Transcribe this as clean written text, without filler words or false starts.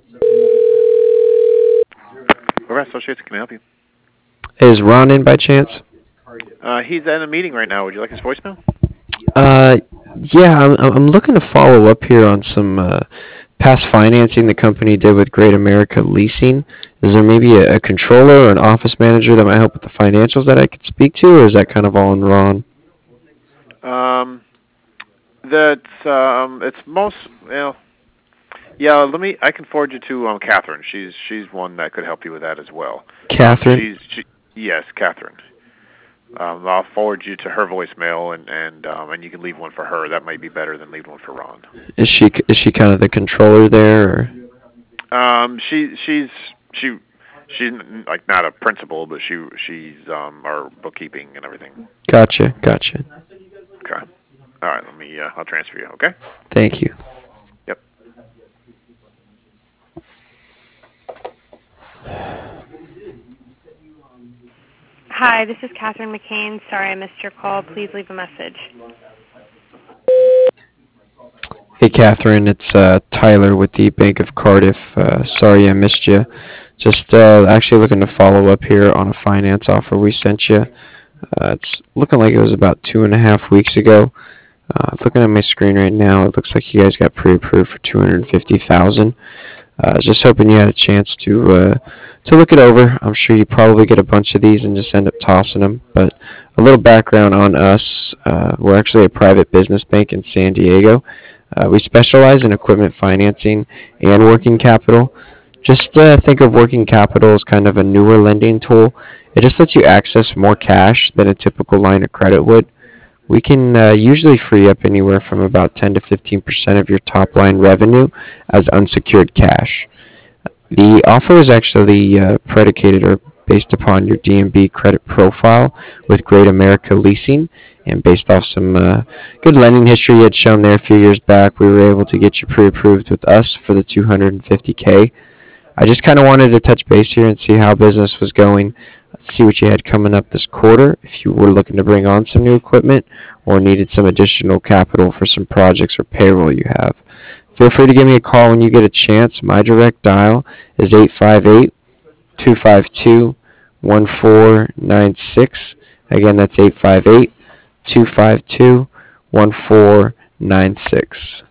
Corvette Associates, can I help you? Is Ron in by chance? He's at a meeting right now. Would you like his voicemail? Uh, yeah, I'm looking to follow up here on some past financing the company did with Great America Leasing. Is there maybe a controller or an office manager that might help with the financials that I could speak to, or is that kind of all on Ron? Um, it's most, yeah. I can forward you to Catherine. She's one that could help you with that as well. Catherine? Yes, Catherine. I'll forward you to her voicemail, and you can leave one for her. That might be better than leaving one for Ron. Is she kind of the controller there? Or? She's like not a principal, but she's our bookkeeping and everything. Gotcha. Okay. All right. I'll transfer you. Okay. Thank you. Yep. Hi, this is Catherine McCain. Sorry I missed your call. Please leave a message. Hey, Catherine, it's Tyler with the Bank of Cardiff. Sorry I missed you. Just actually looking to follow up here on a finance offer we sent you. It's looking like it was about 2.5 weeks ago. Looking at my screen right now, it looks like you guys got pre-approved for $250,000. I was just hoping you had a chance to look it over. I'm sure you probably get a bunch of these and just end up tossing them. But a little background on us: we're actually a private business bank in San Diego. We specialize in equipment financing and working capital. Just think of working capital as kind of a newer lending tool. It just lets you access more cash than a typical line of credit would. We can usually free up anywhere from about 10 to 15% of your top line revenue as unsecured cash. The offer is actually predicated or based upon your DNB credit profile with Great America Leasing, and based off some good lending history you had shown there a few years back, we were able to get you pre-approved with us for the 250K. I just kind of wanted to touch base here and see how business was going, see what you had coming up this quarter, if you were looking to bring on some new equipment or needed some additional capital for some projects or payroll you have. Feel free to give me a call when you get a chance. My direct dial is 858-252-1496. Again, that's 858-252-1496.